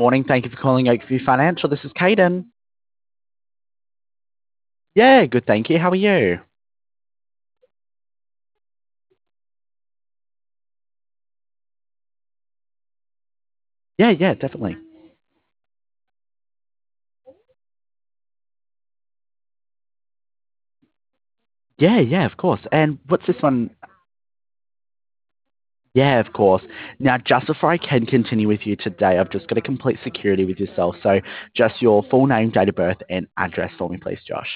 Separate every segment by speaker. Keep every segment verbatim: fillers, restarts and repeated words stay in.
Speaker 1: Morning. Thank you for calling Oakview Financial. This is Caden. Yeah, good. Thank you. How are you? Yeah, yeah, definitely. Yeah, yeah, of course. And what's this one? Yeah, of course. Now, just before I can continue with you today, I've just got to complete security with yourself. So, just your full name, date of birth, and address for me, please, Josh.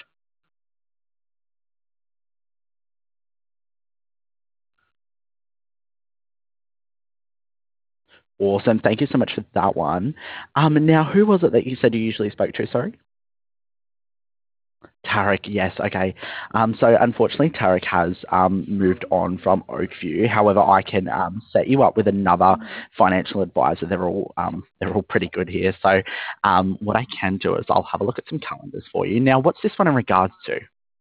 Speaker 1: Awesome. Thank you so much for that one. Um, now, who was it that you said you usually spoke to? Sorry. Tarek, yes, okay. Um, so unfortunately, Tarek has um, moved on from Oakview. However, I can um, set you up with another financial advisor. They're all um, they're all pretty good here. So um, what I can do is I'll have a look at some calendars for you. Now, what's this one in regards to?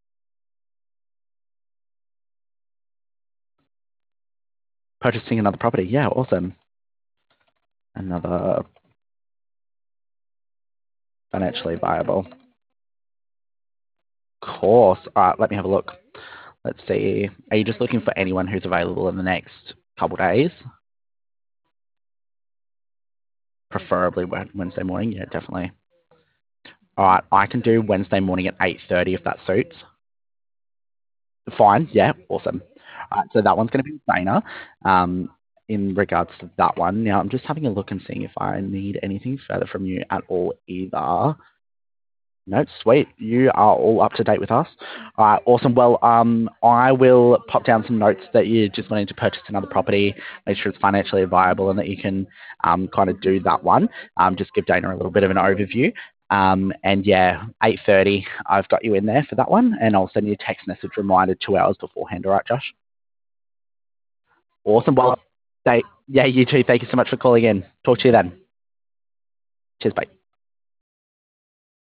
Speaker 1: Purchasing another property. Yeah, awesome. Another financially viable. Of course. All right, let me have a look. Let's see. Are you just looking for anyone who's available in the next couple days? Preferably Wed- Wednesday morning. Yeah, definitely. All right, I can do Wednesday morning at eight thirty if that suits. Fine, yeah, awesome. All right, so that one's going to be Dana. Um, in regards to that one, now I'm just having a look and seeing if I need anything further from you at all either. No, sweet. You are all up to date with us. All right, awesome. Well, um, I will pop down some notes that you're just wanting to purchase another property, make sure it's financially viable, and that you can um, kind of do that one. Um, just give Dana a little bit of an overview. Um, and yeah, eight thirty, I've got you in there for that one, and I'll send you a text message reminder two hours beforehand. All right, Josh? Awesome. Well, they, yeah, you too. Thank you so much for calling in. Talk to you then. Cheers, bye.